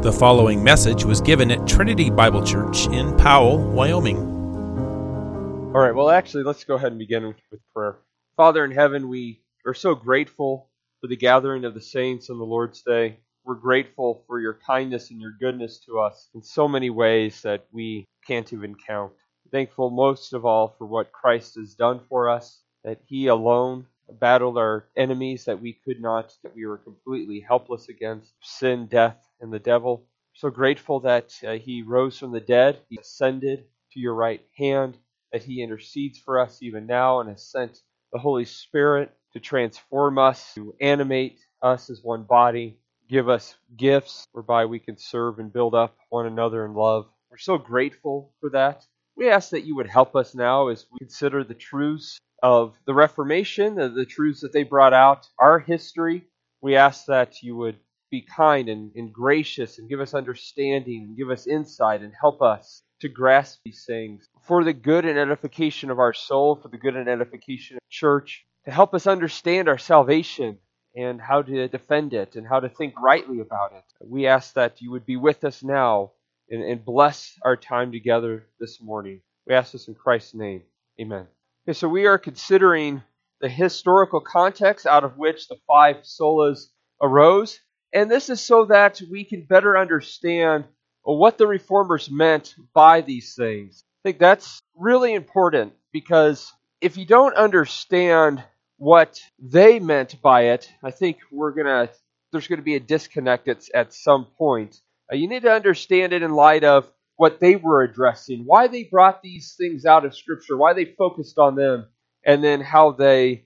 The following message was given at Trinity Bible Church in Powell, Wyoming. All right, well, actually, let's go ahead and begin with prayer. Father in heaven, we are so grateful for the gathering of the saints on the Lord's Day. We're grateful for your kindness and your goodness to us in so many ways that we can't even count. Thankful most of all for what Christ has done for us, that He alone battled our enemies that we could not, that we were completely helpless against, sin, death, and the devil. So grateful that He rose from the dead, He ascended to your right hand, that He intercedes for us even now and has sent the Holy Spirit to transform us, to animate us as one body, give us gifts whereby we can serve and build up one another in love. We're so grateful for that. We ask that you would help us now as we consider the truths of the Reformation, the truths that they brought out, our history. We ask that you would be kind and gracious and give us understanding and give us insight and help us to grasp these things for the good and edification of our soul, for the good and edification of the church, to help us understand our salvation and how to defend it and how to think rightly about it. We ask that you would be with us now and bless our time together this morning. We ask this in Christ's name. Amen. Okay, so we are considering the historical context out of which the five solas arose, and this is so that we can better understand what the Reformers meant by these things. I think that's really important because if you don't understand what they meant by it, I think there's going to be a disconnect at some point. You need to understand it in light of what they were addressing, why they brought these things out of Scripture, why they focused on them, and then how they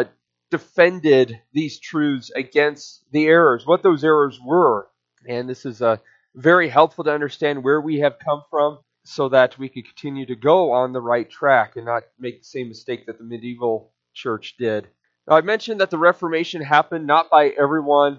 defended these truths against the errors, what those errors were. And this is very helpful to understand where we have come from so that we can continue to go on the right track and not make the same mistake that the medieval church did. Now, I mentioned that the Reformation happened not by everyone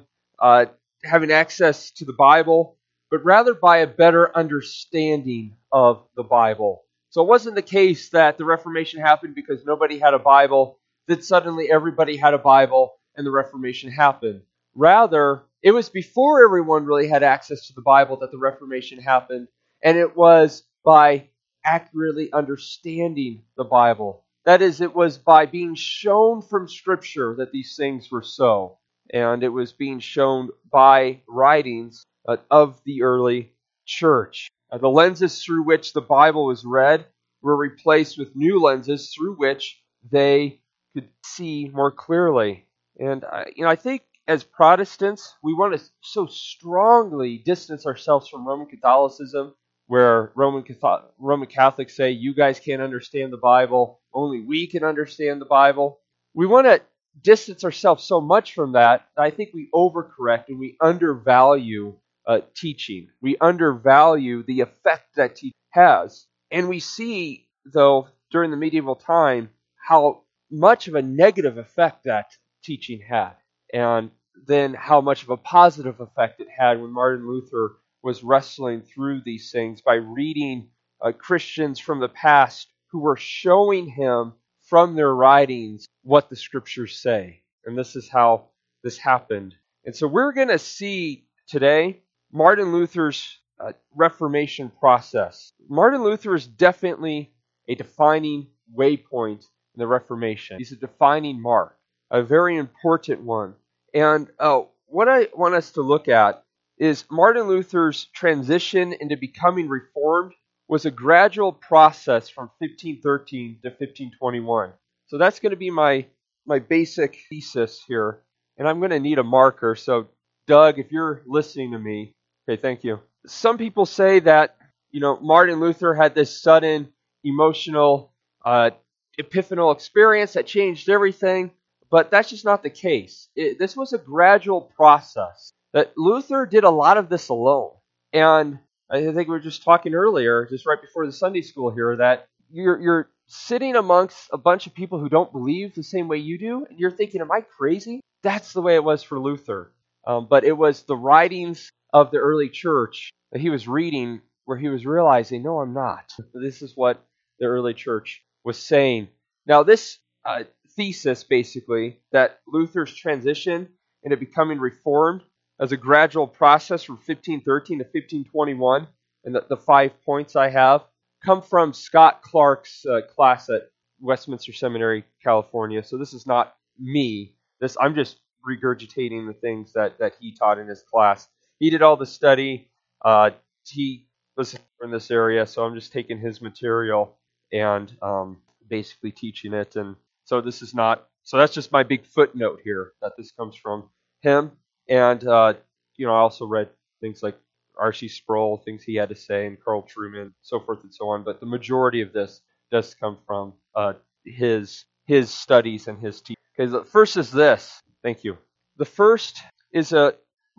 having access to the Bible, but rather by a better understanding of the Bible. So it wasn't the case that the Reformation happened because nobody had a Bible, that suddenly everybody had a Bible and the Reformation happened. Rather, it was before everyone really had access to the Bible that the Reformation happened, and it was by accurately understanding the Bible. That is, it was by being shown from Scripture that these things were so, and it was being shown by writings of the early church. The lenses through which the Bible was read were replaced with new lenses through which they could see more clearly. And I think as Protestants, we want to so strongly distance ourselves from Roman Catholicism, where Roman Catholics say, you guys can't understand the Bible, only we can understand the Bible. We want to distance ourselves so much from that, I think we overcorrect and we undervalue teaching. We undervalue the effect that teaching has. And we see, though, during the medieval time, how much of a negative effect that teaching had. And then how much of a positive effect it had when Martin Luther was wrestling through these things by reading Christians from the past who were showing him from their writings what the Scriptures say. And this is how this happened. And so we're going to see today Martin Luther's Reformation process. Martin Luther is definitely a defining waypoint in the Reformation. He's a defining mark, a very important one. And what I want us to look at is Martin Luther's transition into becoming Reformed was a gradual process from 1513 to 1521. So that's going to be my basic thesis here. And I'm going to need a marker. So Doug, if you're listening to me, okay, thank you. Some people say that, Martin Luther had this sudden emotional epiphanal experience that changed everything, but that's just not the case. This was a gradual process. That Luther did a lot of this alone. And I think we were just talking earlier, just right before the Sunday school here, that you're sitting amongst a bunch of people who don't believe the same way you do, and you're thinking, am I crazy? That's the way it was for Luther. But it was the writings of the early church that he was reading where he was realizing, no, I'm not. This is what the early church was saying. Now, this thesis, basically, that Luther's transition into becoming Reformed as a gradual process from 1513 to 1521, and the 5 points I have come from Scott Clark's class at Westminster Seminary, California. So this is not me. I'm just regurgitating the things that he taught in his class. He did all the study. He was in this area, so I'm just taking his material and basically teaching it. And so this is not. So that's just my big footnote here that this comes from him. And I also read things like R.C. Sproul, things he had to say, and Carl Trueman, so forth and so on. But the majority of this does come from his studies and his teaching. Okay, the first is this. Thank you. The first is a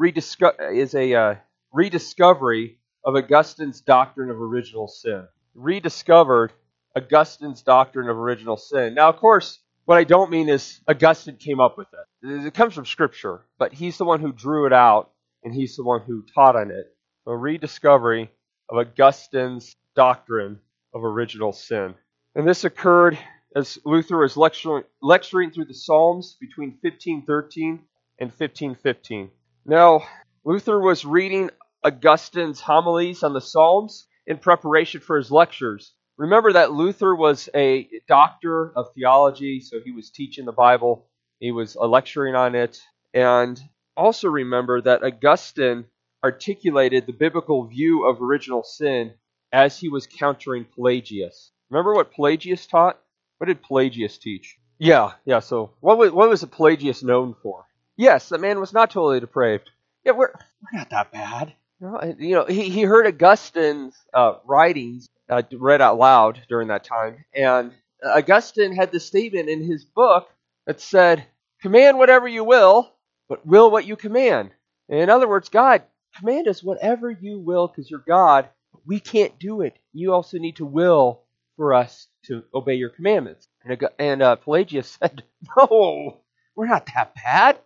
rediscovery of Augustine's doctrine of original sin. Rediscovered Augustine's doctrine of original sin. Now, of course, what I don't mean is Augustine came up with it. It comes from Scripture, but he's the one who drew it out, and he's the one who taught on it. A rediscovery of Augustine's doctrine of original sin. And this occurred as Luther was lecturing through the Psalms between 1513 and 1515. Now, Luther was reading Augustine's homilies on the Psalms in preparation for his lectures. Remember that Luther was a doctor of theology, so he was teaching the Bible. He was lecturing on it. And also remember that Augustine articulated the biblical view of original sin as he was countering Pelagius. Remember what Pelagius taught? What did Pelagius teach? Yeah. So what was Pelagius known for? Yes, the man was not totally depraved. Yeah, we're not that bad. He heard Augustine's writings read out loud during that time, and Augustine had this statement in his book that said, "Command whatever you will, but will what you command." In other words, God, command us whatever you will because you're God. But we can't do it. You also need to will for us to obey your commandments. And Pelagius said, "No, we're not that bad.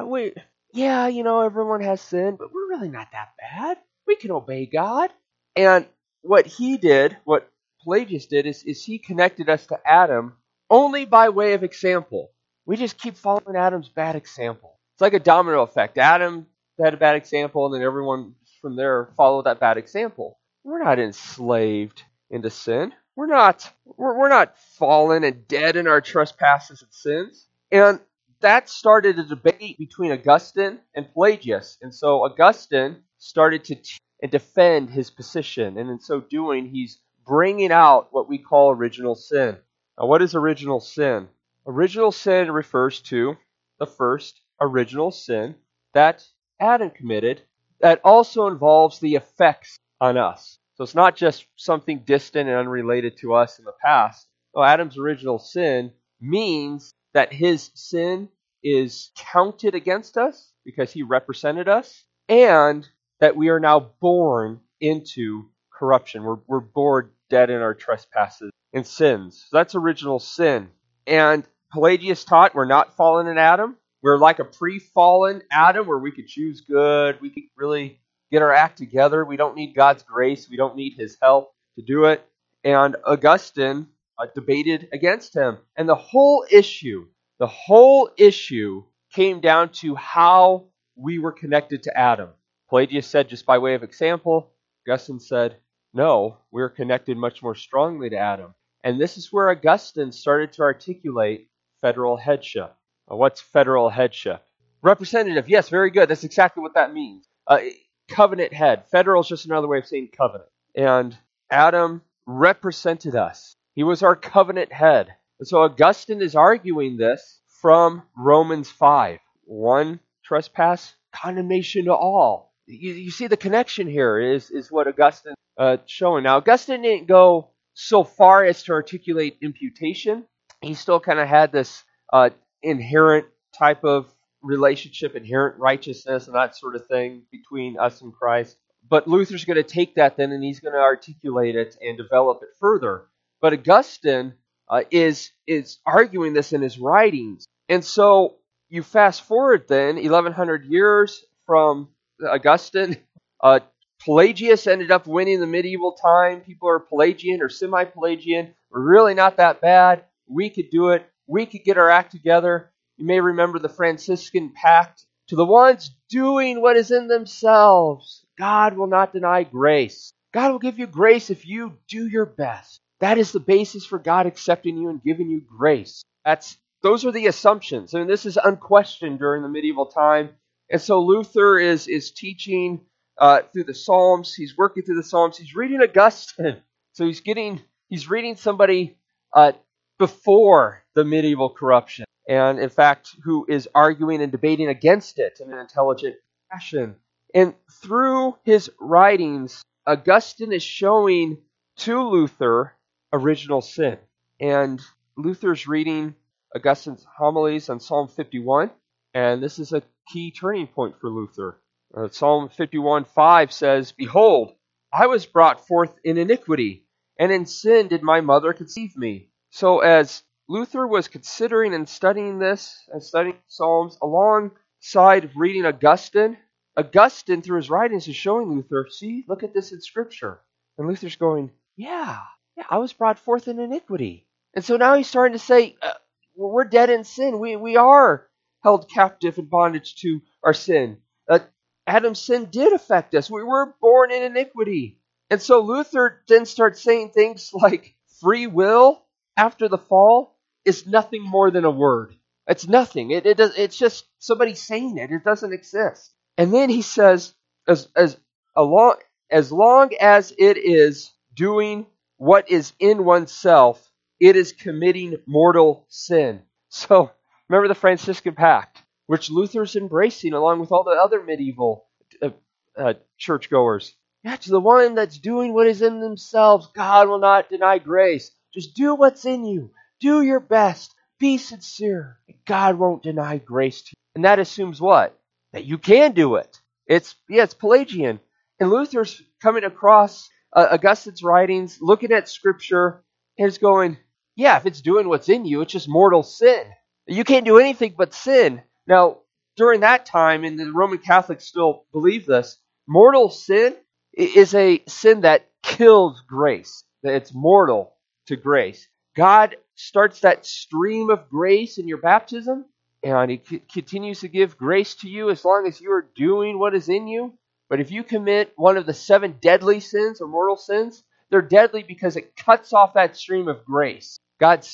Everyone has sin, but we're really not that bad. We can obey God." And what Pelagius did is he connected us to Adam only by way of example. We just keep following Adam's bad example. It's like a domino effect. Adam had a bad example, and then everyone from there followed that bad example. We're not enslaved into sin. We're not fallen and dead in our trespasses and sins. And that started a debate between Augustine and Pelagius. And so Augustine started to and defend his position. And in so doing, he's bringing out what we call original sin. Now, what is original sin? Original sin refers to the first original sin that Adam committed that also involves the effects on us. So it's not just something distant and unrelated to us in the past. No, Adam's original sin means that his sin is counted against us because he represented us, and that we are now born into corruption. We're born dead in our trespasses and sins. So that's original sin. And Pelagius taught we're not fallen in Adam. We're like a pre-fallen Adam where we could choose good. We could really get our act together. We don't need God's grace. We don't need his help to do it. And Augustine debated against him. And the whole issue came down to how we were connected to Adam. Pelagius said, just by way of example. Augustine said, no, we're connected much more strongly to Adam. And this is where Augustine started to articulate federal headship. What's federal headship? Representative, yes, very good. That's exactly what that means. Covenant head. Federal is just another way of saying covenant. And Adam represented us. He was our covenant head. And so Augustine is arguing this from Romans 5. One trespass, condemnation to all. You see the connection here is what Augustine showing. Now, Augustine didn't go so far as to articulate imputation. He still kind of had this inherent type of relationship, inherent righteousness, and that sort of thing between us and Christ. But Luther's going to take that then, and he's going to articulate it and develop it further. But Augustine is arguing this in his writings. And so you fast forward then 1,100 years from Augustine. Pelagius ended up winning the medieval time. People are Pelagian or semi-Pelagian. We're really not that bad. We could do it. We could get our act together. You may remember the Franciscan Pact To the ones doing what is in themselves, God will not deny grace. God will give you grace if you do your best. That is the basis for God accepting you and giving you grace. Those are the assumptions. And this is unquestioned during the medieval time. And so Luther is teaching through the Psalms. He's working through the Psalms. He's reading Augustine. So he's reading somebody before the medieval corruption. And in fact, who is arguing and debating against it in an intelligent fashion. And through his writings, Augustine is showing to Luther original sin. And Luther's reading Augustine's homilies on Psalm 51, and this is a key turning point for Luther. Psalm 51:5 says, "Behold, I was brought forth in iniquity, and in sin did my mother conceive me." So as Luther was considering and studying this, and studying Psalms alongside of reading Augustine, through his writings is showing Luther, see, look at this in Scripture. And Luther's going, yeah, I was brought forth in iniquity. And so now he's starting to say, we're dead in sin. We are held captive in bondage to our sin. Adam's sin did affect us. We were born in iniquity. And so Luther then starts saying things like free will after the fall is nothing more than a word. It's nothing. It's just somebody saying it. It doesn't exist. And then he says, as long as it is doing what is in oneself, it is committing mortal sin. So remember the Franciscan Pact, which Luther's embracing along with all the other medieval churchgoers. Yeah, to the one that's doing what is in themselves, God will not deny grace. Just do what's in you. Do your best. Be sincere. God won't deny grace to you. And that assumes what? That you can do it. It's Pelagian. And Luther's coming across Augustine's writings, looking at Scripture, and is going, yeah, if it's doing what's in you, it's just mortal sin. You can't do anything but sin. Now, during that time, and the Roman Catholics still believe this, mortal sin is a sin that kills grace. That it's mortal to grace. God starts that stream of grace in your baptism, and He continues to give grace to you as long as you are doing what is in you. But if you commit one of the 7 deadly sins or mortal sins, they're deadly because it cuts off that stream of grace. God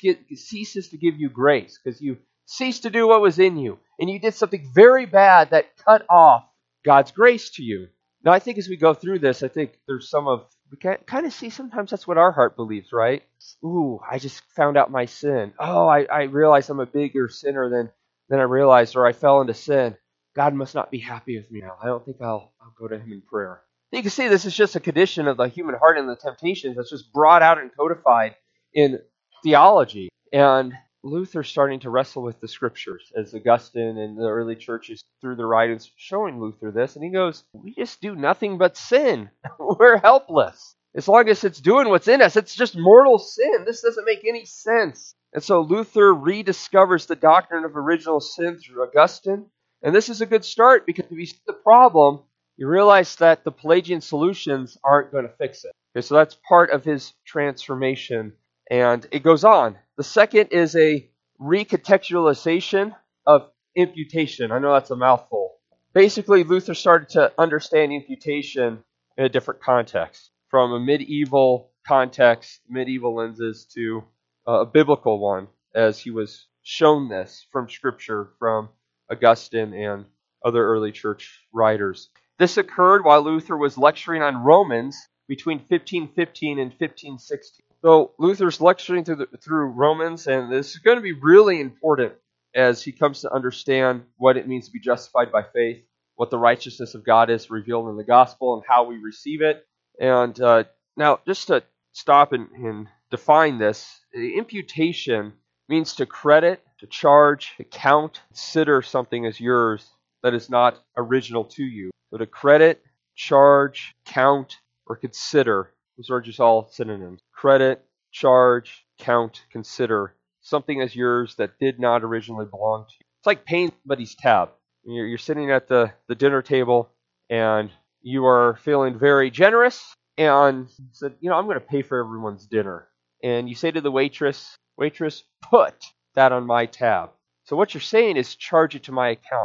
ceases to give you grace because you ceased to do what was in you, and you did something very bad that cut off God's grace to you. Now, I think as we go through this, I think there's we can kind of see sometimes that's what our heart believes, right? Ooh, I just found out my sin. Oh, I realize I'm a bigger sinner than I realized, or I fell into sin. God must not be happy with me now. I don't think I'll go to Him in prayer. You can see this is just a condition of the human heart and the temptations that's just brought out and codified in theology. And Luther's starting to wrestle with the Scriptures, as Augustine and the early churches through their writings showing Luther this. And he goes, we just do nothing but sin. We're helpless. As long as it's doing what's in us, it's just mortal sin. This doesn't make any sense. And so Luther rediscovers the doctrine of original sin through Augustine. And this is a good start because if you see the problem, you realize that the Pelagian solutions aren't going to fix it. Okay, so that's part of his transformation. And it goes on. The second is a recontextualization of imputation. I know that's a mouthful. Basically, Luther started to understand imputation in a different context, from a medieval context, medieval lenses, to a biblical one, as he was shown this from Scripture, from Augustine and other early church writers. This occurred while Luther was lecturing on Romans between 1515 and 1516. So Luther's lecturing through Romans, and this is going to be really important as he comes to understand what it means to be justified by faith, what the righteousness of God is revealed in the gospel, and how we receive it. And now, just to stop and define this, imputation means to credit, to charge, to count, consider something as yours that is not original to you. So to credit, charge, count, or consider, those are just all synonyms. Credit, charge, count, consider something as yours that did not originally belong to you. It's like paying somebody's tab. You're sitting at the dinner table and you are feeling very generous and said, I'm going to pay for everyone's dinner. And you say to the waitress, put that on my tab. So what you're saying is charge it to my account.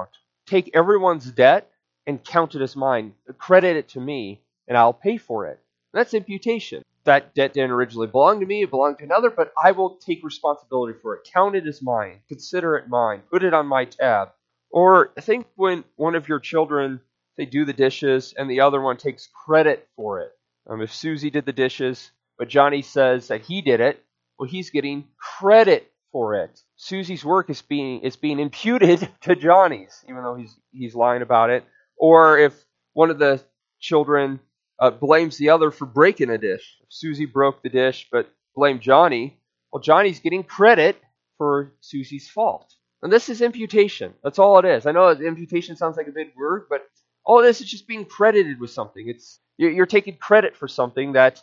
take everyone's debt and count it as mine, credit it to me, and I'll pay for it. That's imputation. That debt didn't originally belong to me, it belonged to another, but I will take responsibility for it. Count it as mine. Consider it mine. Put it on my tab. Or think when one of your children, they do the dishes and the other one takes credit for it. If Susie did the dishes, but Johnny says that he did it, well, he's getting credit for it. Susie's work is being imputed to Johnny's, even though he's lying about it. Or if one of the children blames the other for breaking a dish. If Susie broke the dish but blamed Johnny, well, Johnny's getting credit for Susie's fault. And this is imputation. That's all it is. I know imputation sounds like a big word, but all it is just being credited with something. You're taking credit for something that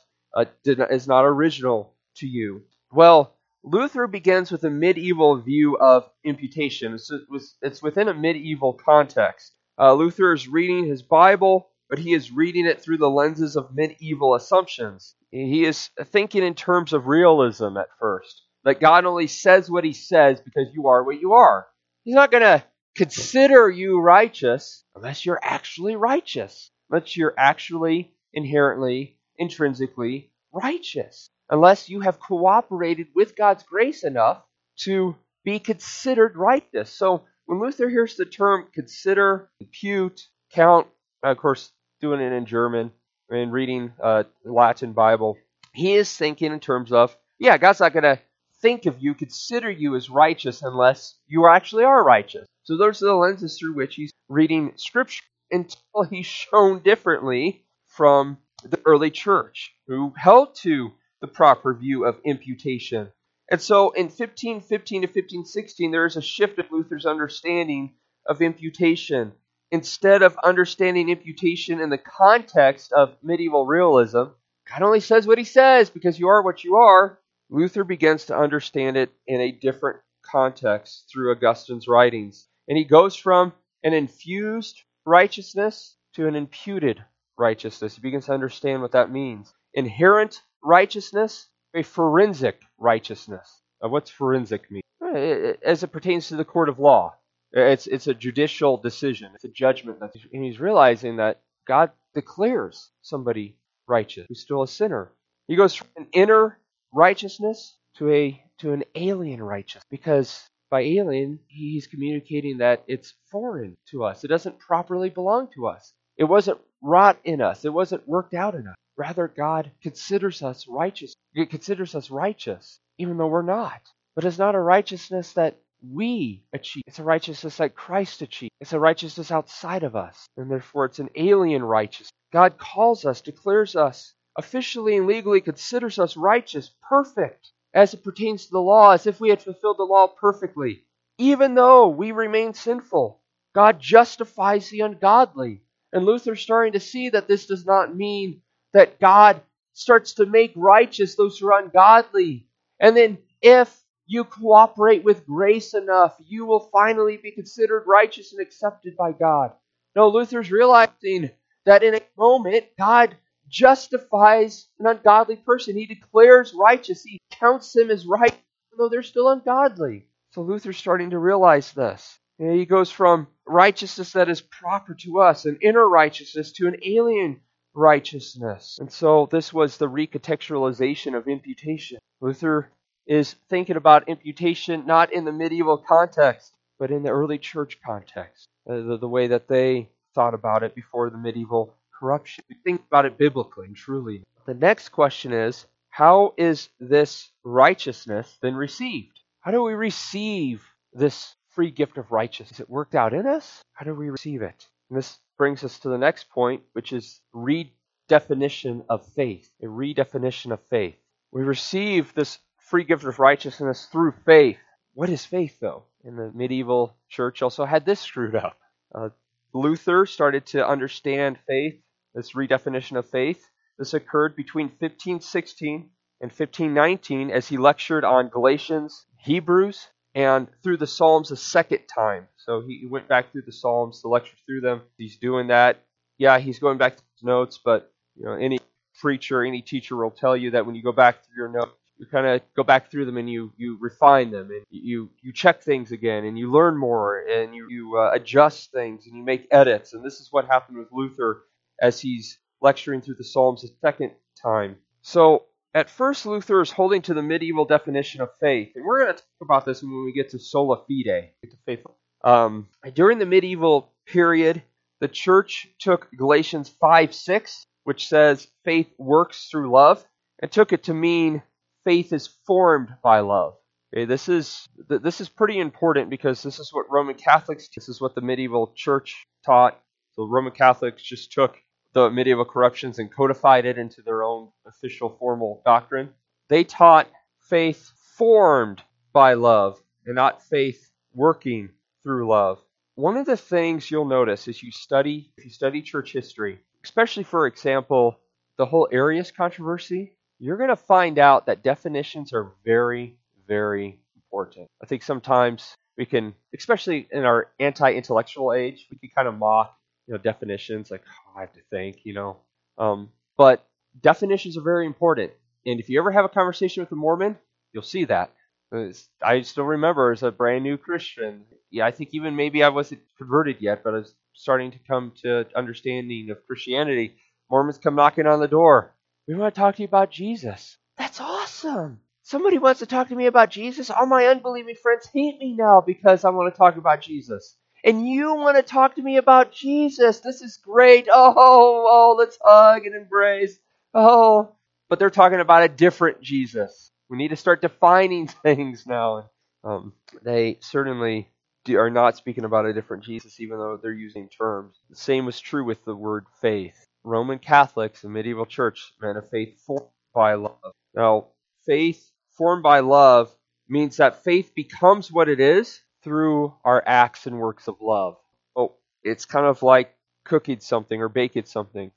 is not original to you. Well, Luther begins with a medieval view of imputation. It's within a medieval context. Luther is reading his Bible, but he is reading it through the lenses of medieval assumptions. He is thinking in terms of realism at first, that God only says what he says because you are what you are. He's not going to consider you righteous unless you're actually righteous, unless you're actually inherently, intrinsically righteous, unless you have cooperated with God's grace enough to be considered righteous. So when Luther hears the term consider, impute, count, of course, doing it in German and reading Latin Bible, he is thinking in terms of, God's not going to think of you, consider you as righteous unless you actually are righteous. So those are the lenses through which he's reading Scripture until he's shown differently from the early church, who held to the proper view of imputation. And so in 1515 to 1516, there is a shift of Luther's understanding of imputation. Instead of understanding imputation in the context of medieval realism, God only says what he says because you are what you are, Luther begins to understand it in a different context through Augustine's writings. And he goes from an infused righteousness to an imputed righteousness. He begins to understand what that means. Inherent righteousness, a forensic righteousness. What's forensic mean? As it pertains to the court of law. It's a judicial decision. It's a judgment. And he's realizing that God declares somebody righteous who's still a sinner. He goes from an inner righteousness to an alien righteousness, because by alien he's communicating that it's foreign to us. It doesn't properly belong to us. It wasn't wrought in us. It wasn't worked out in us. Rather, God considers us righteous. He considers us righteous, even though we're not. But it's not a righteousness that we achieve. It's a righteousness that Christ achieved. It's a righteousness outside of us, and therefore it's an alien righteousness. God calls us, declares us, officially and legally considers us righteous, perfect, as it pertains to the law, as if we had fulfilled the law perfectly. Even though we remain sinful, God justifies the ungodly. And Luther's starting to see that this does not mean that God starts to make righteous those who are ungodly. And then if you cooperate with grace enough, you will finally be considered righteous and accepted by God. No, Luther's realizing that in a moment, God justifies an ungodly person. He declares righteous. He counts them as right, even though they're still ungodly. So Luther's starting to realize this. And he goes from righteousness that is proper to us, an inner righteousness, to an alien righteousness. And so this was the recontextualization of imputation. Luther is thinking about imputation not in the medieval context, but in the early church context, the way that they thought about it before the medieval corruption. We think about it biblically and truly. The next question is, how is this righteousness then received? How do we receive this free gift of righteousness? Is it worked out in us? How do we receive it? And this brings us to the next point, which is redefinition of faith. A redefinition of faith. We receive this free gift of righteousness through faith. What is faith, though? And the medieval church also had this screwed up. Luther started to understand faith, this redefinition of faith. This occurred between 1516 and 1519 as he lectured on Galatians, Hebrews, and through the Psalms a second time. So he went back through the Psalms to lecture through them. He's doing that. Yeah, he's going back to his notes, but any preacher, any teacher will tell you that when you go back through your notes, you kind of go back through them and you refine them, and you check things again, and you learn more, and you adjust things, and you make edits. And this is what happened with Luther as he's lecturing through the Psalms a second time. So at first, Luther is holding to the medieval definition of faith, and we're going to talk about this when we get to sola fide, to faith. During the medieval period, the church took Galatians 5:6, which says faith works through love, and took it to mean faith is formed by love. Okay, this is pretty important because this is what Roman Catholics, this is what the medieval church taught. So Roman Catholics just took the medieval corruptions and codified it into their own official formal doctrine. They taught faith formed by love and not faith working through love. One of the things you'll notice if you study church history, especially for example, the whole Arius controversy, you're going to find out that definitions are very, very important. I think sometimes we can, especially in our anti-intellectual age, we can kind of mock, definitions like, I have to think, But definitions are very important. And if you ever have a conversation with a Mormon, you'll see that. I still remember as a brand new Christian, I think even maybe I wasn't converted yet, but I was starting to come to understanding of Christianity. Mormons come knocking on the door. We want to talk to you about Jesus. That's awesome. Somebody wants to talk to me about Jesus. All my unbelieving friends hate me now because I want to talk about Jesus. And you want to talk to me about Jesus. This is great. Oh, let's hug and embrace. Oh, but they're talking about a different Jesus. We need to start defining things now. They certainly are not speaking about a different Jesus, even though they're using terms. The same was true with the word faith. Roman Catholics and medieval church meant a faith formed by love. Now, faith formed by love means that faith becomes what it is through our acts and works of love. Oh, it's kind of like cooking something or baking something.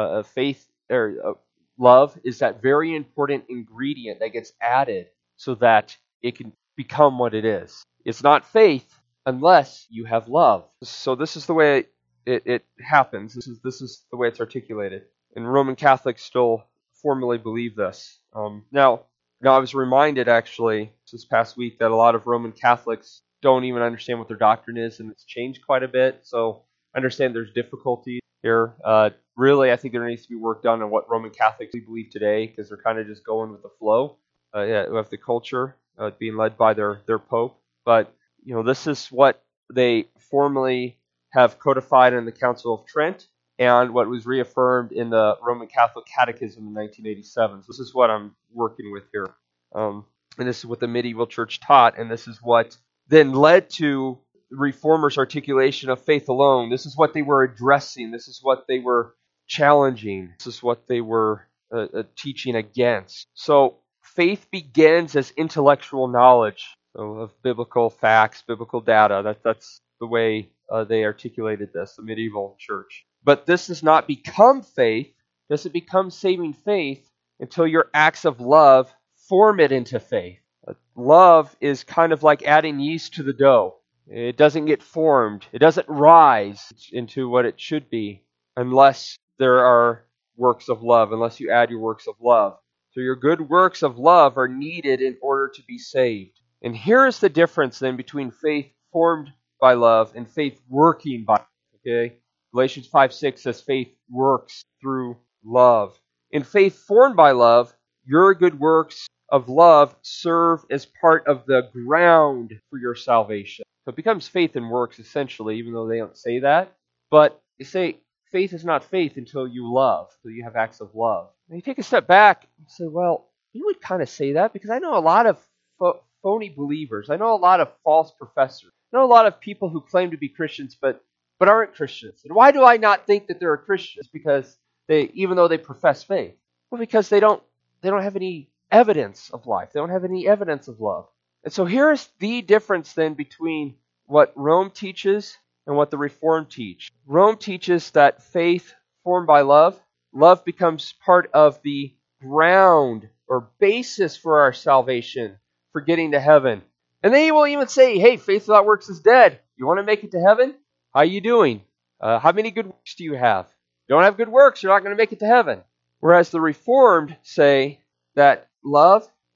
Love is that very important ingredient that gets added so that it can become what it is. It's not faith unless you have love. So this is the way it happens. This is the way it's articulated. And Roman Catholics still formally believe this. Now I was reminded actually this past week that a lot of Roman Catholics don't even understand what their doctrine is, and it's changed quite a bit. So I understand there's difficulty here. Really, I think there needs to be work done on what Roman Catholics believe today, because they're kind of just going with the flow. We have the culture being led by their Pope. But this is what they formally have codified in the Council of Trent, and what was reaffirmed in the Roman Catholic Catechism in 1987. So this is what I'm working with here. And this is what the medieval church taught, and this is what then led to the Reformers' articulation of faith alone. This is what they were addressing. This is what they were challenging. This is what they were teaching against. So faith begins as intellectual knowledge of biblical facts, biblical data. That's the way they articulated this, the medieval church. But this does not become faith, doesn't become saving faith until your acts of love form it into faith. Love is kind of like adding yeast to the dough. It doesn't get formed. It doesn't rise into what it should be unless there are works of love, unless you add your works of love. So your good works of love are needed in order to be saved. And here is the difference then between faith formed by love and faith working by love. Okay? Galatians 5:6 says faith works through love. In faith formed by love, your good works of love serve as part of the ground for your salvation. So it becomes faith and works essentially, even though they don't say that. But they say faith is not faith until you love, until you have acts of love. And you take a step back and say, well, you would kind of say that because I know a lot of phony believers. I know a lot of false professors. I know a lot of people who claim to be Christians but aren't Christians. And why do I not think that they're Christians? Because even though they profess faith. Well, because they don't have any evidence of life. They don't have any evidence of love. And so here's the difference then between what Rome teaches and what the Reformed teach. Rome teaches that faith formed by love becomes part of the ground or basis for our salvation, for getting to heaven. And they will even say, hey, faith without works is dead. You want to make it to heaven? How are you doing? How many good works do you have? You don't have good works, you're not going to make it to heaven. Whereas the Reformed say that love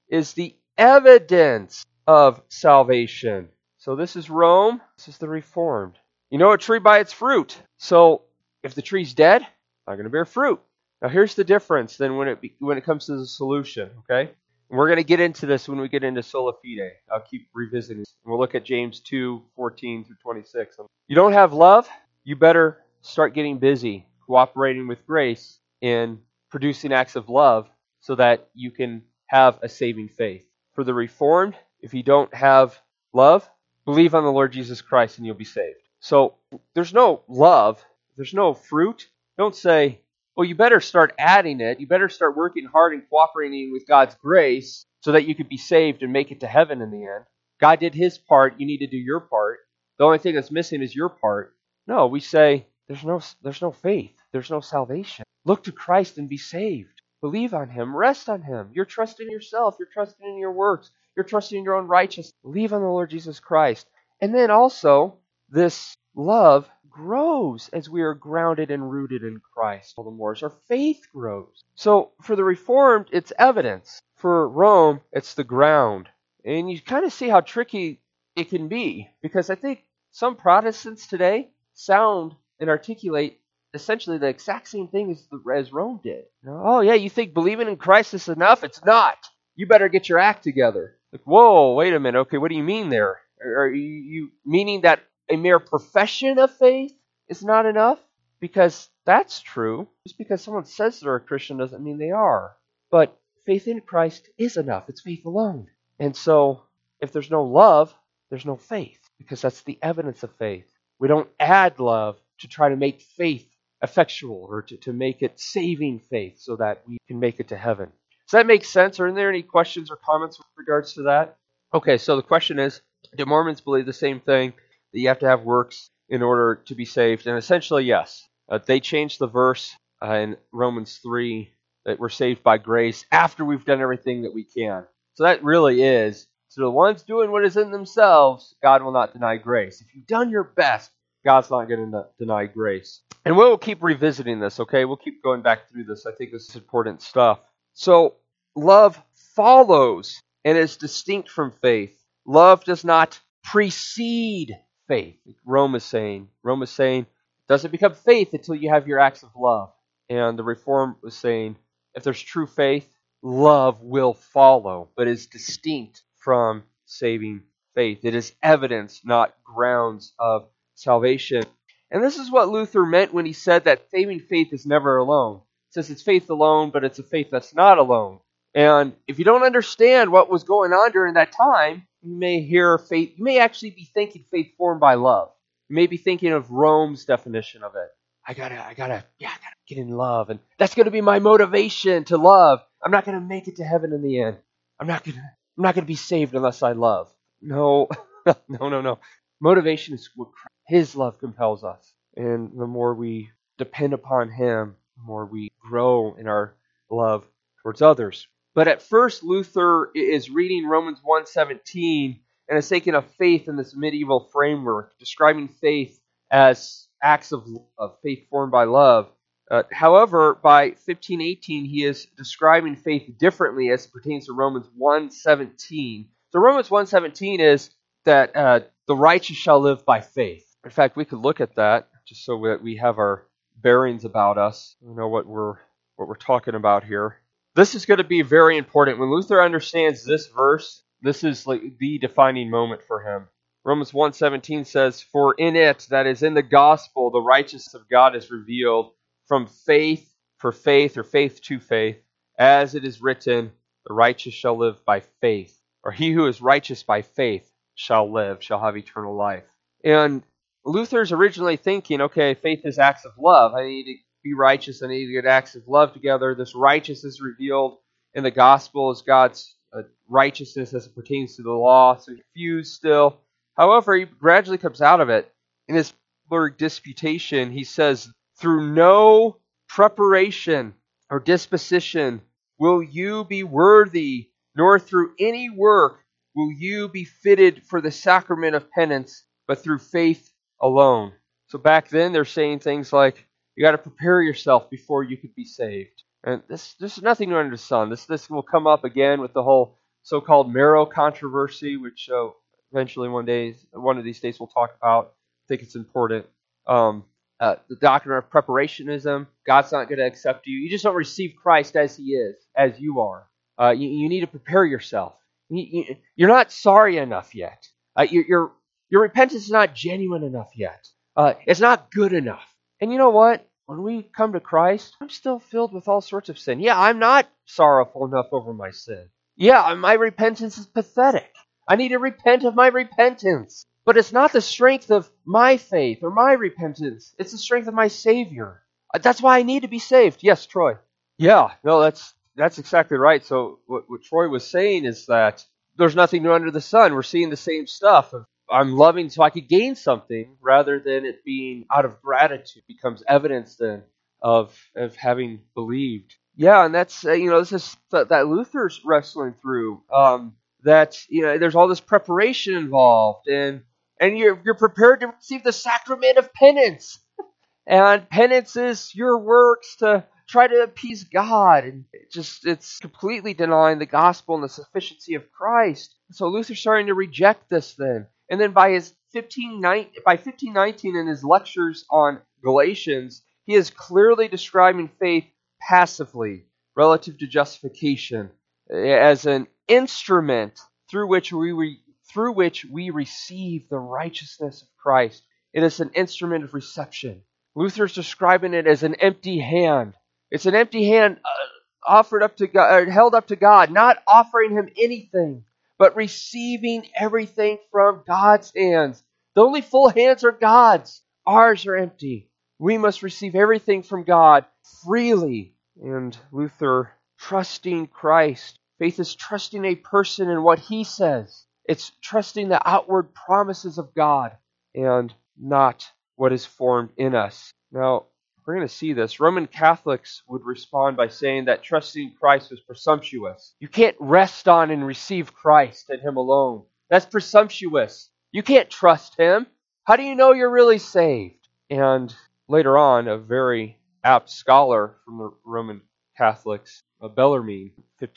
is the evidence of salvation. So this is Rome. This is the Reformed. You know a tree by its fruit. So if the tree's dead, it's not going to bear fruit. Now here's the difference then when it comes to the solution, okay? And we're going to get into this when we get into Sola Fide. I'll keep revisiting. We'll look at James 2:14 through 26. You don't have love? You better start getting busy, cooperating with grace in producing acts of love so that you can have a saving faith. For the Reformed, if you don't have love, believe on the Lord Jesus Christ and you'll be saved. So there's no love, there's no fruit. Don't say, well, you better start adding it. You better start working hard and cooperating with God's grace so that you could be saved and make it to heaven in the end. God did his part. You need to do your part. The only thing that's missing is your part. No, we say there's no faith. There's no salvation. Look to Christ and be saved. Believe on him. Rest on him. You're trusting yourself. You're trusting in your works. You're trusting in your own righteousness. Believe on the Lord Jesus Christ. And then also, this love grows as we are grounded and rooted in Christ. All the more as our faith grows. So for the Reformed, it's evidence. For Rome, it's the ground. And you kind of see how tricky it can be. Because I think some Protestants today sound and articulate essentially the exact same thing as Rome did. Oh yeah, you think believing in Christ is enough? It's not. You better get your act together. Like, whoa, wait a minute. Okay, what do you mean there? Are you meaning that a mere profession of faith is not enough? Because that's true. Just because someone says they're a Christian doesn't mean they are. But faith in Christ is enough. It's faith alone. And so, if there's no love, there's no faith. Because that's the evidence of faith. We don't add love to try to make faith effectual or to make it saving faith so that we can make it to heaven. Does that make sense? Are there any questions or comments with regards to that? Okay, so the question is, do Mormons believe the same thing, that you have to have works in order to be saved? And essentially, yes. They changed the verse in Romans 3 that we're saved by grace after we've done everything that we can. So that really is, to the ones doing what is in themselves, God will not deny grace. If you've done your best, God's not going to deny grace. And we'll keep revisiting this, okay? We'll keep going back through this. I think this is important stuff. So, love follows and is distinct from faith. Love does not precede faith. Rome is saying, it doesn't become faith until you have your acts of love. And the Reformed was saying, if there's true faith, love will follow, but is distinct from saving faith. It is evidence, not grounds of salvation. And this is what Luther meant when he said that saving faith is never alone. He says it's faith alone, but it's a faith that's not alone. And if you don't understand what was going on during that time, you may hear faith, you may actually be thinking faith formed by love. You may be thinking of Rome's definition of it. I gotta get in love, and that's gonna be my motivation to love. I'm not gonna make it to heaven in the end. I'm not gonna be saved unless I love. No, no. Motivation is what his love compels us. And the more we depend upon him, the more we grow in our love towards others. But at first, Luther is reading Romans 1:17 and is thinking of faith in this medieval framework, describing faith as acts of faith formed by love. However, by 1518, he is describing faith differently as it pertains to Romans 1:17. So Romans 1:17 is that the righteous shall live by faith. In fact, we could look at that just so that we have our bearings about us. We know what we're talking about here. This is going to be very important. When Luther understands this verse, this is like the defining moment for him. Romans 1:17 says, "For in it, that is in the gospel, the righteousness of God is revealed from faith for faith or faith to faith, as it is written, the righteous shall live by faith." Or he who is righteous by faith shall have eternal life. And Luther's originally thinking, okay, faith is acts of love. I need to be righteous. I need to get acts of love together. This righteousness revealed in the gospel is God's righteousness as it pertains to the law. So he's confused still. However, he gradually comes out of it. In his Pittsburgh Disputation, he says, "Through no preparation or disposition will you be worthy, nor through any work will you be fitted for the sacrament of penance, but through faith alone." So back then, they're saying things like, you got to prepare yourself before you could be saved. And this is nothing new under the sun. This will come up again with the whole so-called Marrow controversy, which eventually one of these days we'll talk about. I think it's important. The doctrine of preparationism. God's not going to accept you. You just don't receive Christ as He is, as you are. You need to prepare yourself. You're not sorry enough yet. Your repentance is not genuine enough yet. It's not good enough. And you know what? When we come to Christ, I'm still filled with all sorts of sin. Yeah, I'm not sorrowful enough over my sin. Yeah, my repentance is pathetic. I need to repent of my repentance. But it's not the strength of my faith or my repentance. It's the strength of my Savior. That's why I need to be saved. Yes, Troy. Yeah, no, that's exactly right. So what Troy was saying is that there's nothing new under the sun. We're seeing the same stuff. I'm loving so I could gain something rather than it being out of gratitude. It becomes evidence then of having believed. Yeah, and that's this is that Luther's wrestling through. That there's all this preparation involved, and you're prepared to receive the sacrament of penance, and penance is your works to try to appease God, and it's completely denying the gospel and the sufficiency of Christ. So Luther's starting to reject this then. And then by 1519 in his lectures on Galatians, he is clearly describing faith passively relative to justification as an instrument through which we receive the righteousness of Christ. It is an instrument of reception. Luther's describing it as an empty hand. It's an empty hand offered up to God, held up to God, not offering Him anything, but receiving everything from God's hands. The only full hands are God's. Ours are empty. We must receive everything from God freely. And Luther, trusting Christ. Faith is trusting a person in what He says. It's trusting the outward promises of God and not what is formed in us. Now, we're going to see this. Roman Catholics would respond by saying that trusting Christ was presumptuous. You can't rest on and receive Christ and Him alone. That's presumptuous. You can't trust Him. How do you know you're really saved? And later on, a very apt scholar from the Roman Catholics, Bellarmine,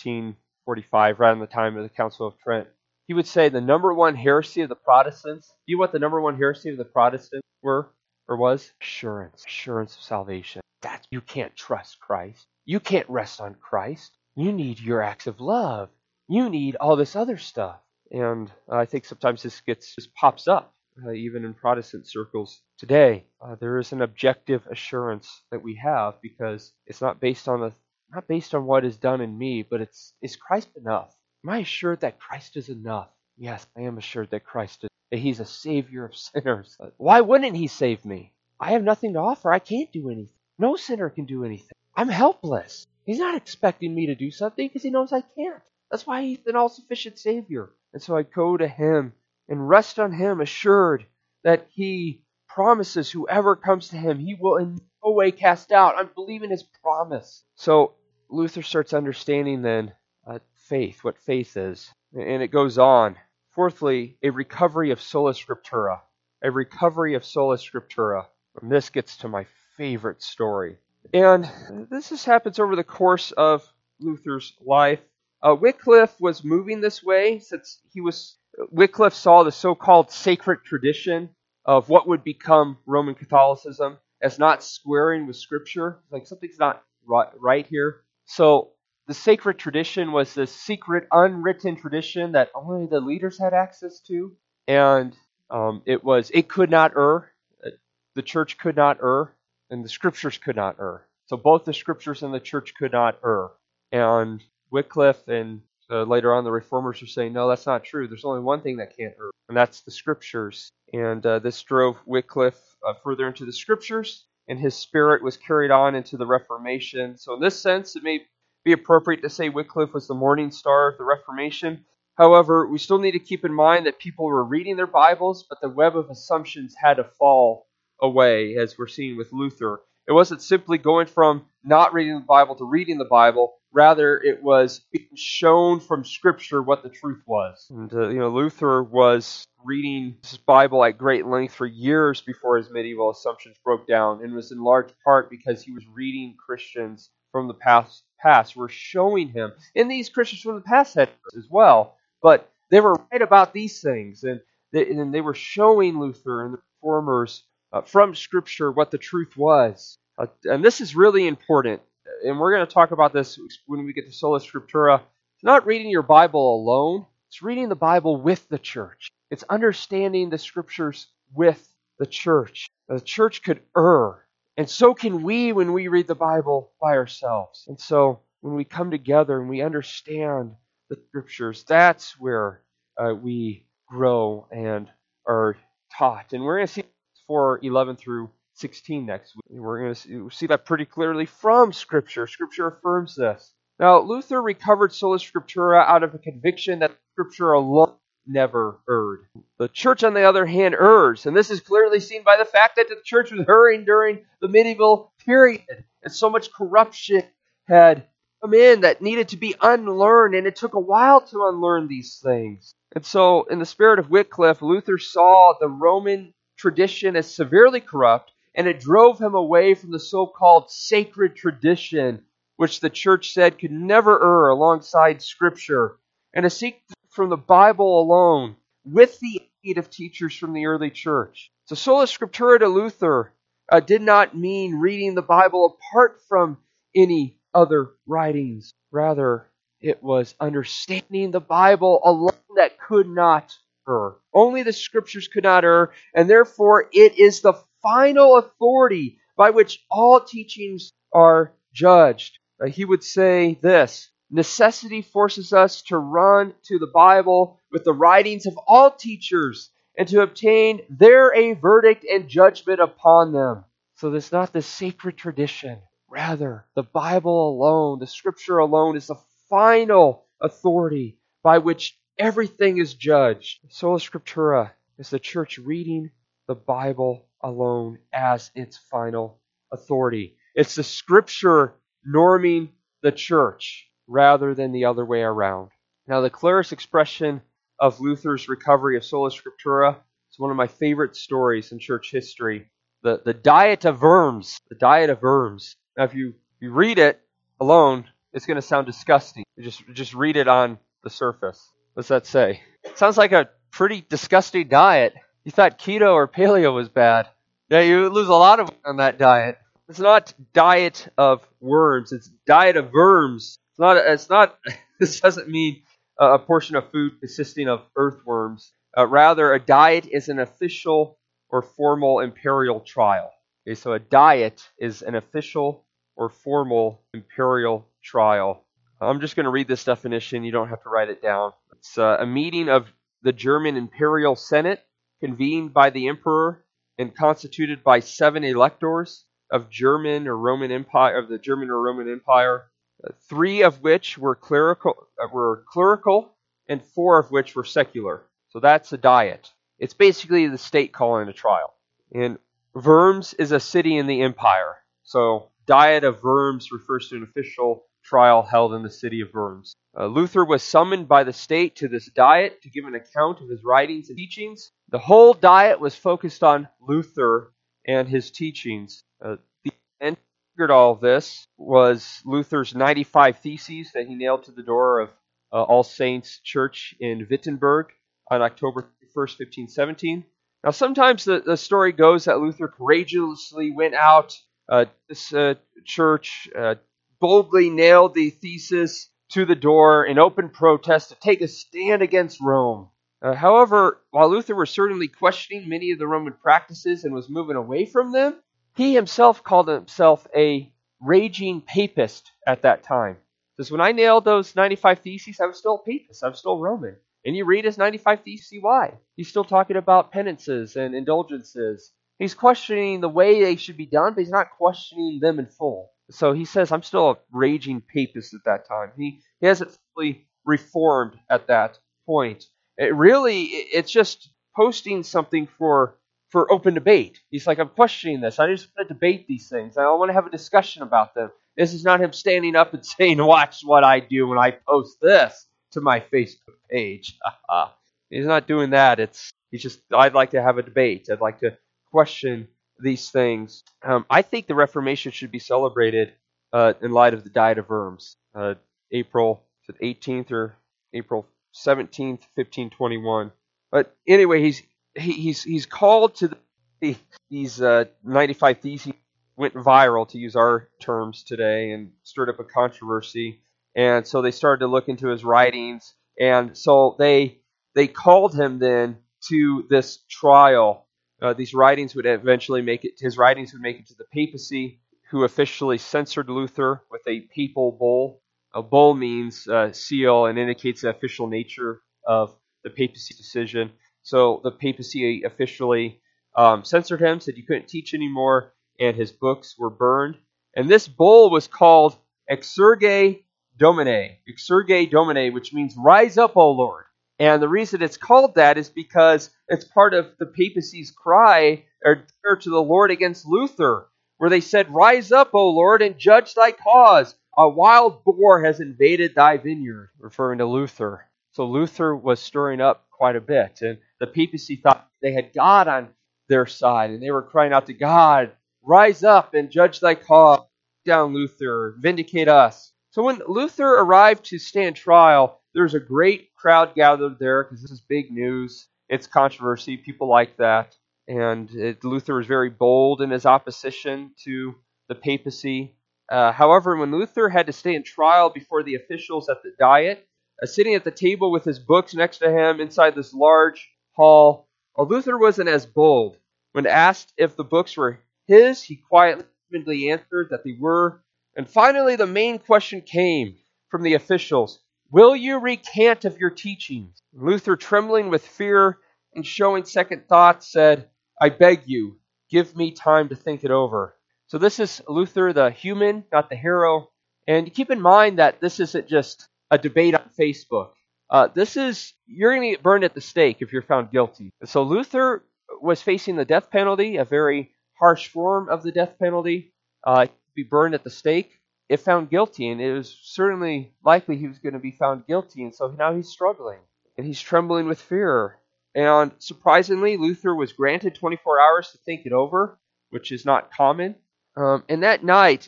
1545, right in the time of the Council of Trent, he would say the number one heresy of the Protestants. Do you know what the number one heresy of the Protestants were? Or was? Assurance of salvation. That you can't trust Christ. You can't rest on Christ. You need your acts of love. You need all this other stuff. And I think sometimes this just pops up, even in Protestant circles today. There is an objective assurance that we have because it's not based on what is done in me, but is Christ enough? Am I assured that Christ is enough? Yes, I am assured that Christ is. That He's a Savior of sinners. Why wouldn't He save me? I have nothing to offer. I can't do anything. No sinner can do anything. I'm helpless. He's not expecting me to do something because He knows I can't. That's why He's an all-sufficient Savior. And so I go to Him and rest on Him, assured that He promises whoever comes to Him, He will in no way cast out. I'm believing His promise. So Luther starts understanding then faith, what faith is. And it goes on. Fourthly, a recovery of sola scriptura. A recovery of sola scriptura. And this gets to my favorite story. And this just happens over the course of Luther's life. Wycliffe was moving this way since Wycliffe saw the so-called sacred tradition of what would become Roman Catholicism as not squaring with Scripture. Like something's not right here. So the sacred tradition was this secret, unwritten tradition that only the leaders had access to, and it could not err. The church could not err, and the Scriptures could not err. So both the Scriptures and the church could not err. And Wycliffe and later on the Reformers are saying, no, that's not true. There's only one thing that can't err, and that's the Scriptures. And this drove Wycliffe further into the Scriptures, and his spirit was carried on into the Reformation. So in this sense, it may be appropriate to say Wycliffe was the morning star of the Reformation. However, we still need to keep in mind that people were reading their Bibles, but the web of assumptions had to fall away, as we're seeing with Luther. It wasn't simply going from not reading the Bible to reading the Bible. Rather, it was being shown from Scripture what the truth was. And Luther was reading his Bible at great length for years before his medieval assumptions broke down, and was in large part because he was reading Christians from the past were showing him. And these Christians from the past had as well, but they were right about these things, and they were showing Luther and the reformers from Scripture what the truth was. And this is really important, and we're going to talk about this when we get to Sola Scriptura. It's not reading your Bible alone. It's reading the Bible with the church. It's understanding the Scriptures with the church. The church could err, and so can we when we read the Bible by ourselves. And so when we come together and we understand the Scriptures, that's where we grow and are taught. And we're going to see 4:11 through 16 next week. We're going to see that pretty clearly from Scripture. Scripture affirms this. Now, Luther recovered Sola Scriptura out of a conviction that Scripture alone never erred. The church, on the other hand, errs, and this is clearly seen by the fact that the church was erring during the medieval period, and so much corruption had come in that needed to be unlearned, and it took a while to unlearn these things. And so, in the spirit of Wycliffe, Luther saw the Roman tradition as severely corrupt, and it drove him away from the so-called sacred tradition, which the church said could never err alongside Scripture, and to seek from the Bible alone, with the aid of teachers from the early church. So Sola Scriptura to Luther did not mean reading the Bible apart from any other writings. Rather, it was understanding the Bible alone that could not err. Only the Scriptures could not err, and therefore it is the final authority by which all teachings are judged. He would say this: necessity forces us to run to the Bible with the writings of all teachers and to obtain there a verdict and judgment upon them. So there's not the sacred tradition. Rather, the Bible alone, the Scripture alone, is the final authority by which everything is judged. Sola Scriptura is the church reading the Bible alone as its final authority. It's the Scripture norming the church, rather than the other way around. Now, the clearest expression of Luther's recovery of Sola Scriptura is one of my favorite stories in church history, the Diet of Worms. The Diet of Worms. Now, if you read it alone, it's going to sound disgusting. You just read it on the surface. What's that say? It sounds like a pretty disgusting diet. You thought keto or paleo was bad. Yeah, you lose a lot of weight on that diet. It's not Diet of Worms. It's Diet of Worms. It's not. This doesn't mean a portion of food consisting of earthworms. Rather, a diet is an official or formal imperial trial. Okay, so a diet is an official or formal imperial trial. I'm just going to read this definition. You don't have to write it down. It's a meeting of the German Imperial Senate convened by the emperor and constituted by 7 electors of the German or Roman Empire. 3 of which were clerical, and 4 of which were secular. So that's a diet. It's basically the state calling a trial. And Worms is a city in the empire. So Diet of Worms refers to an official trial held in the city of Worms. Luther was summoned by the state to this diet to give an account of his writings and teachings. The whole diet was focused on Luther and his teachings. The all of this was Luther's 95 Theses that he nailed to the door of All Saints Church in Wittenberg on October 1st, 1517. Now, sometimes the story goes that Luther courageously went out this church, boldly nailed the thesis to the door in open protest to take a stand against Rome. However, while Luther was certainly questioning many of the Roman practices and was moving away from them, he himself called himself a raging papist at that time. Because when I nailed those 95 Theses, I was still a papist. I was still Roman. And you read his 95 Theses, see why. He's still talking about penances and indulgences. He's questioning the way they should be done, but he's not questioning them in full. So he says, I'm still a raging papist at that time. He hasn't fully reformed at that point. It's just posting something for open debate. He's like, I'm questioning this. I just want to debate these things. I want to have a discussion about them. This is not him standing up and saying, watch what I do when I post this to my Facebook page. He's not doing that. He's just, I'd like to have a debate. I'd like to question these things. I think the Reformation should be celebrated in light of the Diet of Worms, April 18th or April 17th, 1521. But anyway, he's called to these 95 Theses went viral, to use our terms today, and stirred up a controversy. And so they started to look into his writings, and so they called him then to this trial. These writings would eventually make it. His writings would make it to the papacy, who officially censored Luther with a papal bull. A bull means seal and indicates the official nature of the papacy's decision. So the papacy officially censored him, said you couldn't teach anymore, and his books were burned. And this bull was called Exsurge Domine, which means rise up, O Lord. And the reason it's called that is because it's part of the papacy's cry or prayer to the Lord against Luther, where they said, rise up, O Lord, and judge thy cause. A wild boar has invaded thy vineyard, referring to Luther. So Luther was stirring up quite a bit, and the papacy thought they had God on their side, and they were crying out to God, rise up and judge thy cause. Down, Luther, vindicate us. So when Luther arrived to stand trial, there was a great crowd gathered there because this is big news. It's controversy. People like that. And Luther was very bold in his opposition to the papacy. However, when Luther had to stand trial before the officials at the Diet, sitting at the table with his books next to him inside this large hall, Luther wasn't as bold. When asked if the books were his, he quietly answered that they were. And finally, the main question came from the officials. Will you recant of your teachings? Luther, trembling with fear and showing second thoughts, said, I beg you, give me time to think it over. So this is Luther, the human, not the hero. And keep in mind that this isn't just a debate on Facebook. You're going to get burned at the stake if you're found guilty. And so Luther was facing the death penalty, a very harsh form of the death penalty. Be burned at the stake if found guilty, and it was certainly likely he was going to be found guilty, and so now he's struggling, and he's trembling with fear. And surprisingly, Luther was granted 24 hours to think it over, which is not common. And that night,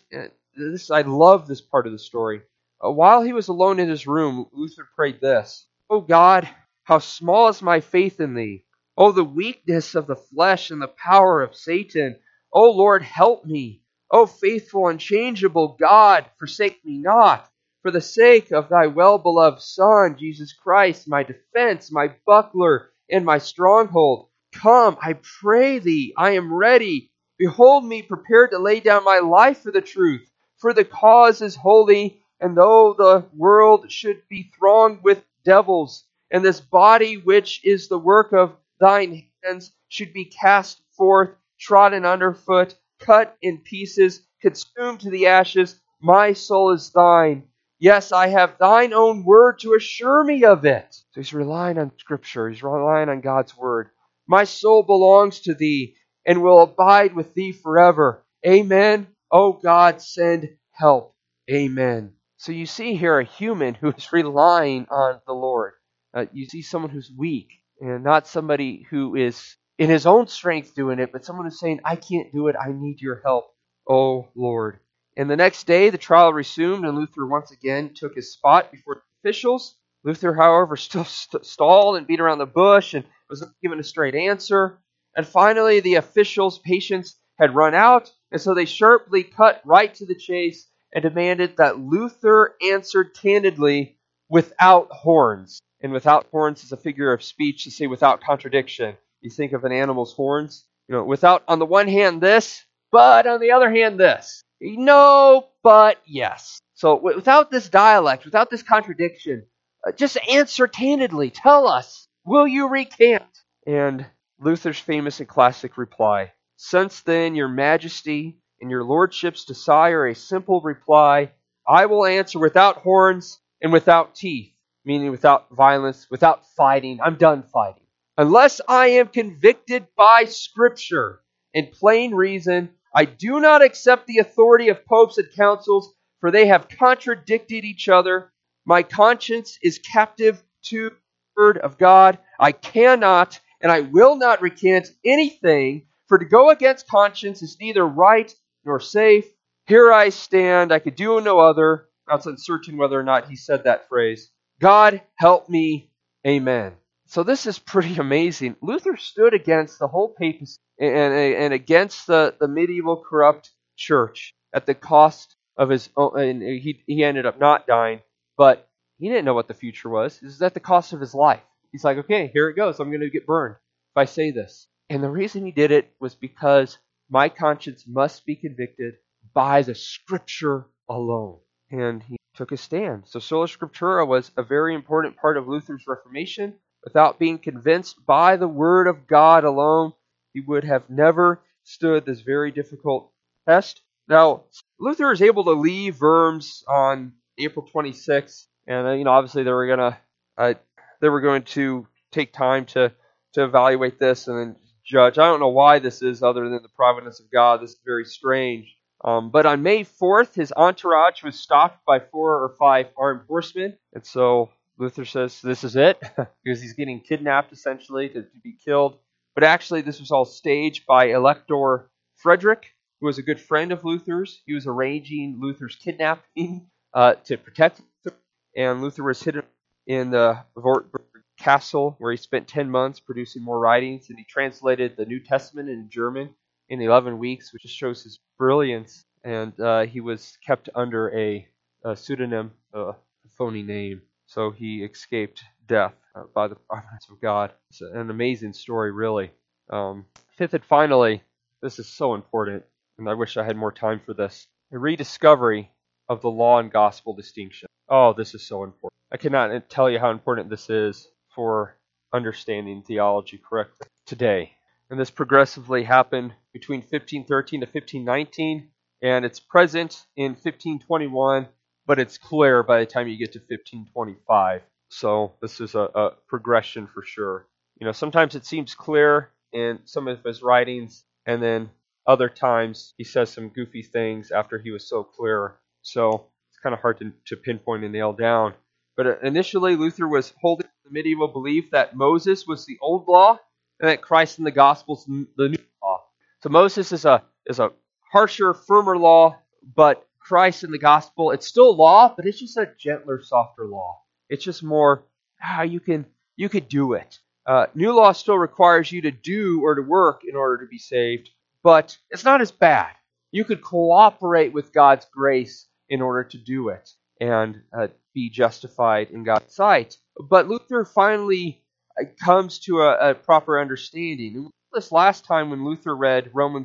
I love this part of the story. While he was alone in his room, Luther prayed this, O God, how small is my faith in thee! O the weakness of the flesh and the power of Satan! O Lord, help me! O faithful and changeable God, forsake me not. For the sake of thy well-beloved Son, Jesus Christ, my defense, my buckler, and my stronghold. Come, I pray thee, I am ready. Behold me prepared to lay down my life for the truth. For the cause is holy, and though the world should be thronged with devils, and this body which is the work of thine hands should be cast forth, trodden underfoot, cut in pieces, consumed to the ashes, my soul is thine. Yes, I have thine own word to assure me of it. So he's relying on Scripture. He's relying on God's word. My soul belongs to thee and will abide with thee forever. Amen. O God, send help. Amen. So you see here a human who is relying on the Lord. You see someone who's weak and not somebody who is in his own strength doing it, but someone who's saying, I can't do it, I need your help, O Lord. And the next day, the trial resumed, and Luther once again took his spot before the officials. Luther, however, still stalled and beat around the bush and wasn't given a straight answer. And finally, the officials' patience had run out, and so they sharply cut right to the chase and demanded that Luther answered candidly without horns. And without horns is a figure of speech to say without contradiction. You think of an animal's horns, without on the one hand this, but on the other hand this. No, but yes. So without this dialect, without this contradiction, just answer candidly. Tell us, will you recant? And Luther's famous and classic reply, since then your majesty and your lordships desire a simple reply, I will answer without horns and without teeth, meaning without violence, without fighting. I'm done fighting. Unless I am convicted by Scripture and plain reason, I do not accept the authority of popes and councils, for they have contradicted each other. My conscience is captive to the word of God. I cannot and I will not recant anything, for to go against conscience is neither right nor safe. Here I stand, I could do no other. That's uncertain whether or not he said that phrase. God help me, amen. So this is pretty amazing. Luther stood against the whole papacy and against the medieval corrupt church at the cost of his own. And he ended up not dying, but he didn't know what the future was. It was at the cost of his life. He's like, okay, here it goes. I'm going to get burned if I say this. And the reason he did it was because my conscience must be convicted by the Scripture alone. And he took a stand. So Sola Scriptura was a very important part of Luther's Reformation. Without being convinced by the Word of God alone, he would have never stood this very difficult test. Now, Luther is able to leave Worms on April 26th, and obviously they were going to take time to evaluate this and then judge. I don't know why this is, other than the providence of God. This is very strange. But on May 4th, his entourage was stopped by 4 or 5 armed horsemen. And so Luther says this is it, because he's getting kidnapped, essentially, to be killed. But actually, this was all staged by Elector Frederick, who was a good friend of Luther's. He was arranging Luther's kidnapping to protect Luther. And Luther was hidden in the Wartburg Castle, where he spent 10 months producing more writings. And he translated the New Testament in German in 11 weeks, which just shows his brilliance. And he was kept under a pseudonym, a phony name. So he escaped death by the providence of God. It's an amazing story, really. Fifth and finally, this is so important, and I wish I had more time for this, a rediscovery of the law and gospel distinction. Oh, this is so important. I cannot tell you how important this is for understanding theology correctly today. And this progressively happened between 1513 to 1519, and it's present in 1521, but it's clear by the time you get to 1525. So this is a progression for sure. Sometimes it seems clear in some of his writings, and then other times he says some goofy things after he was so clear. So it's kind of hard to pinpoint and nail down. But initially, Luther was holding the medieval belief that Moses was the old law and that Christ in the Gospels the new law. So Moses is a harsher, firmer law, but Christ in the Gospel, it's still law, but it's just a gentler, softer law. It's just more, you could do it. New law still requires you to do or to work in order to be saved, but it's not as bad. You could cooperate with God's grace in order to do it and be justified in God's sight. But Luther finally comes to a proper understanding. This last time when Luther read Romans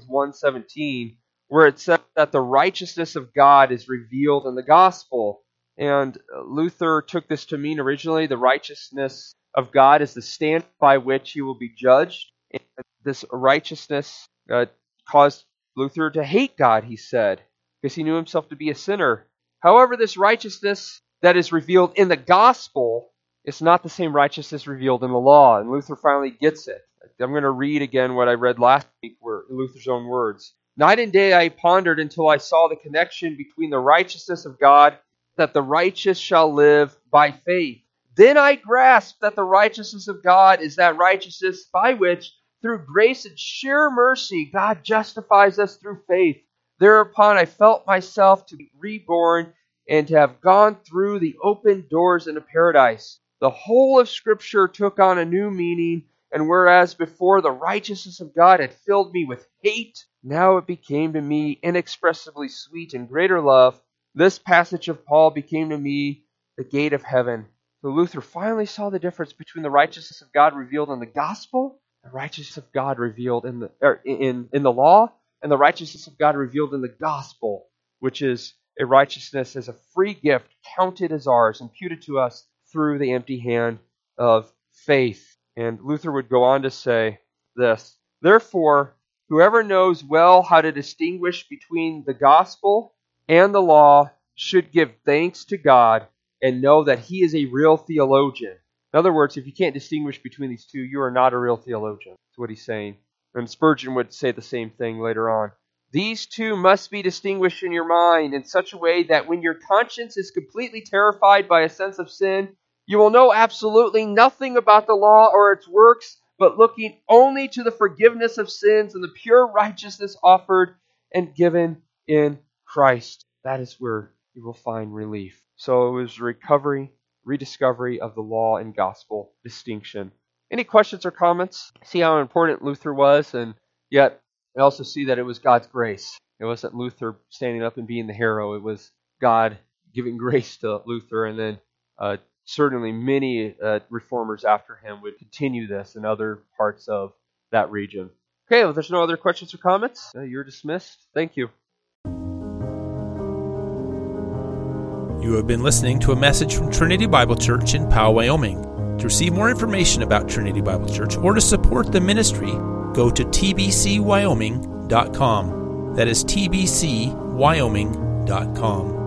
1:17, where it says that the righteousness of God is revealed in the gospel. And Luther took this to mean originally the righteousness of God is the standard by which he will be judged. And this righteousness caused Luther to hate God, he said, because he knew himself to be a sinner. However, this righteousness that is revealed in the gospel is not the same righteousness revealed in the law. And Luther finally gets it. I'm going to read again what I read last week, where Luther's own words. Night and day I pondered until I saw the connection between the righteousness of God, that the righteous shall live by faith. Then I grasped that the righteousness of God is that righteousness by which, through grace and sheer mercy, God justifies us through faith. Thereupon I felt myself to be reborn and to have gone through the open doors into paradise. The whole of Scripture took on a new meaning, and whereas before the righteousness of God had filled me with hate, now it became to me inexpressibly sweet and greater love. This passage of Paul became to me the gate of heaven. So Luther finally saw the difference between the righteousness of God revealed in the gospel, the righteousness of God revealed in the law, and the righteousness of God revealed in the gospel, which is a righteousness as a free gift counted as ours, imputed to us through the empty hand of faith. And Luther would go on to say this, therefore, whoever knows well how to distinguish between the gospel and the law should give thanks to God and know that he is a real theologian. In other words, if you can't distinguish between these two, you are not a real theologian. That's what he's saying. And Spurgeon would say the same thing later on. These two must be distinguished in your mind in such a way that when your conscience is completely terrified by a sense of sin, you will know absolutely nothing about the law or its works, but looking only to the forgiveness of sins and the pure righteousness offered and given in Christ, that is where you will find relief. So it was recovery, rediscovery of the law and gospel distinction. Any questions or comments? See how important Luther was, and yet I also see that it was God's grace. It wasn't Luther standing up and being the hero. It was God giving grace to Luther, and then certainly many reformers after him would continue this in other parts of that region. Okay, well, there's no other questions or comments. You're dismissed. Thank you. You have been listening to a message from Trinity Bible Church in Powell, Wyoming. To receive more information about Trinity Bible Church or to support the ministry, go to tbcwyoming.com. That is tbcwyoming.com.